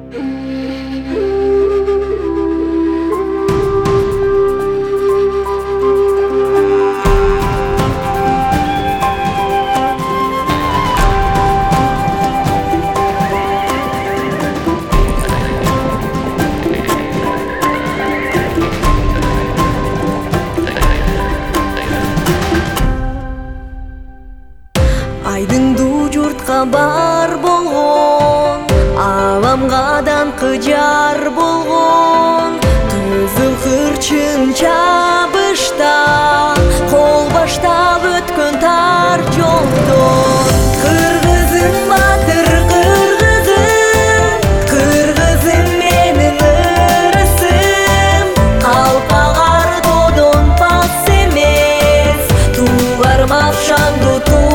Айдыңдуу журтка бар болгон, аламга даңкы жар болгон, түзүл кырчын чабышта, кол баштап өткөн тар жолдон. Кыргызым батыр кыргызым, кыргызым менин ырысым, калпагар додон пас эмес, туулар мапшаңдуу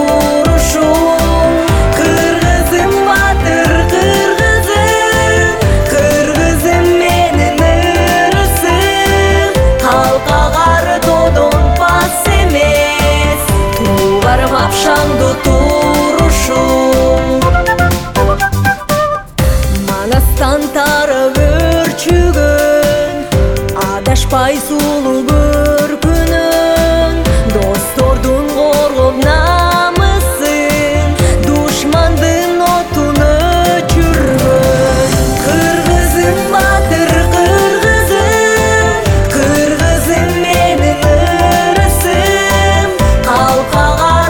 мапшаңдуу турушум. Манастан тарап өрчүгөн, адашпай сулуу көркүнөн, достордун коргоп намысын, душмандын отун өчүргөн. Кыргызым батыр кыргызым, кыргызым менин ырысым, калпагар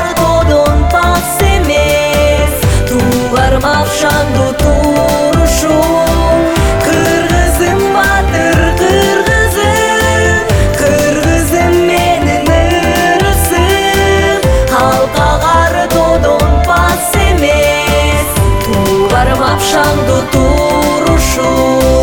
мапшаңдуу турушум. Кыргызым батыр кыргызым, кыргызым менин ырысым, калпагар додон пас эмес, туулар мапшаңдуу турушум.